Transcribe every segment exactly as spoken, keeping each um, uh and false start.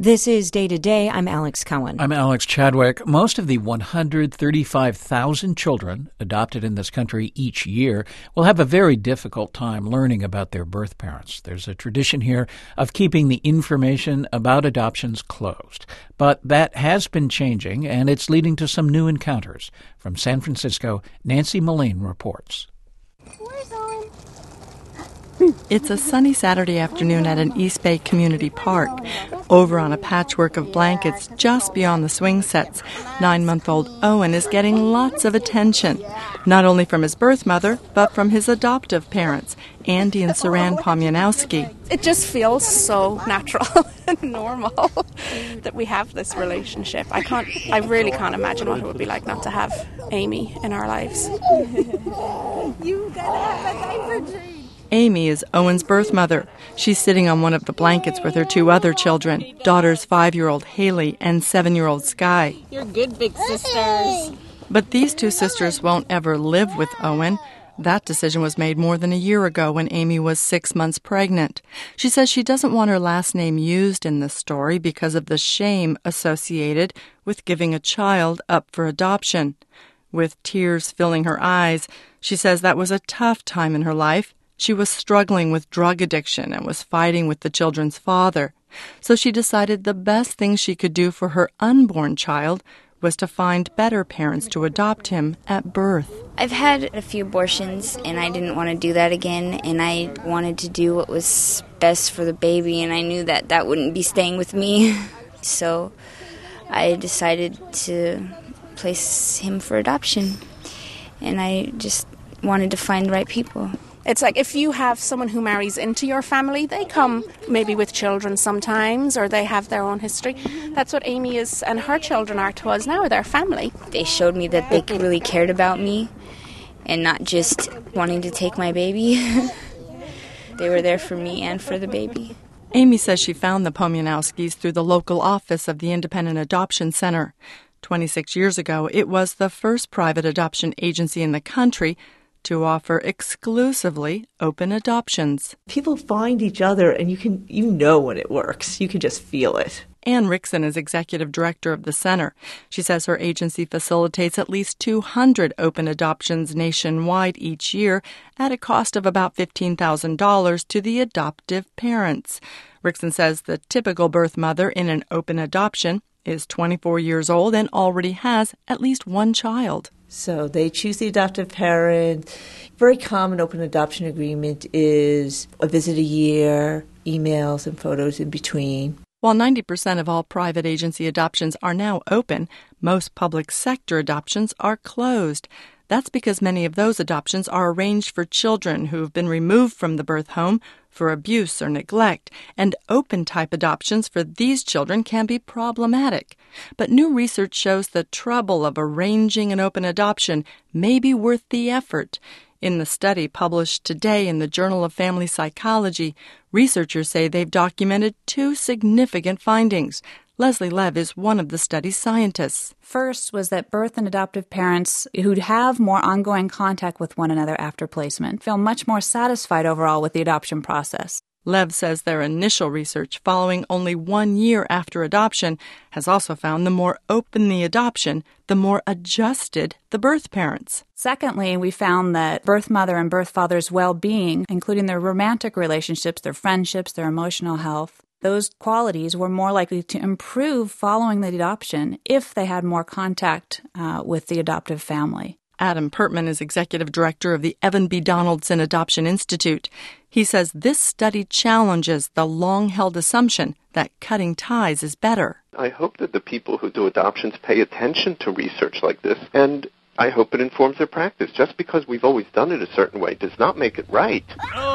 This is Day to Day. I'm Alex Cohen. I'm Alex Chadwick. Most of the one hundred thirty-five thousand children adopted in this country each year will have a very difficult time learning about their birth parents. There's a tradition here of keeping the information about adoptions closed. But that has been changing, and it's leading to some new encounters. From San Francisco, Nancy Mullane reports. Where's Owen? It's a sunny Saturday afternoon at an East Bay community park. Over on a patchwork of blankets just beyond the swing sets, nine-month-old Owen is getting lots of attention, not only from his birth mother, but from his adoptive parents, Andy and Saran Pomianowski. It just feels so natural and normal that we have this relationship. I can't, I really can't imagine what it would be like not to have Amy in our lives. You gotta have a diaper change. Amy is Owen's birth mother. She's sitting on one of the blankets with her two other children, daughters five-year-old Haley and seven-year-old Sky. You're good, big sisters. But these two sisters won't ever live with Owen. That decision was made more than a year ago when Amy was six months pregnant. She says she doesn't want her last name used in this story because of the shame associated with giving a child up for adoption. With tears filling her eyes, she says that was a tough time in her life. She was struggling with drug addiction and was fighting with the children's father. So she decided the best thing she could do for her unborn child was to find better parents to adopt him at birth. I've had a few abortions, and I didn't want to do that again, and I wanted to do what was best for the baby, and I knew that that wouldn't be staying with me. So I decided to place him for adoption, and I just wanted to find the right people. It's like if you have someone who marries into your family, they come maybe with children sometimes, or they have their own history. That's what Amy is and her children are to us now, their family. They showed me that they really cared about me and not just wanting to take my baby. They were there for me and for the baby. Amy says she found the Pomianowskis through the local office of the Independent Adoption Center. twenty-six years ago, it was the first private adoption agency in the country to offer exclusively open adoptions. People find each other, and you can you know when it works. You can just feel it. Ann Rickson is executive director of the center. She says her agency facilitates at least two hundred open adoptions nationwide each year at a cost of about fifteen thousand dollars to the adoptive parents. Rickson says the typical birth mother in an open adoption is twenty-four years old and already has at least one child. So they choose the adoptive parent. Very common open adoption agreement is a visit a year, emails and photos in between. While ninety percent of all private agency adoptions are now open, most public sector adoptions are closed. That's because many of those adoptions are arranged for children who have been removed from the birth home for abuse or neglect, and open-type adoptions for these children can be problematic. But new research shows the trouble of arranging an open adoption may be worth the effort. In the study published today in the Journal of Family Psychology, researchers say they've documented two significant findings. Leslie Lev is one of the study's scientists. First was that birth and adoptive parents who'd have more ongoing contact with one another after placement feel much more satisfied overall with the adoption process. Lev says their initial research following only one year after adoption has also found the more open the adoption, the more adjusted the birth parents. Secondly, we found that birth mother and birth father's well-being, including their romantic relationships, their friendships, their emotional health, those qualities were more likely to improve following the adoption if they had more contact uh, with the adoptive family. Adam Pertman is executive director of the Evan B. Donaldson Adoption Institute. He says this study challenges the long-held assumption that cutting ties is better. I hope that the people who do adoptions pay attention to research like this, and I hope it informs their practice. Just because we've always done it a certain way does not make it right.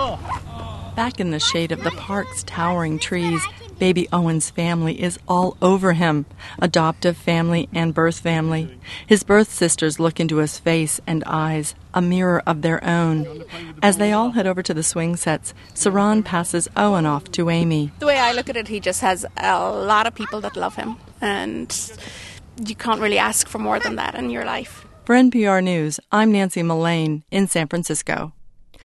Back in the shade of the park's towering trees, baby Owen's family is all over him, adoptive family and birth family. His birth sisters look into his face and eyes, a mirror of their own. As they all head over to the swing sets, Saran passes Owen off to Amy. The way I look at it, he just has a lot of people that love him, and you can't really ask for more than that in your life. For N P R News, I'm Nancy Mullane in San Francisco.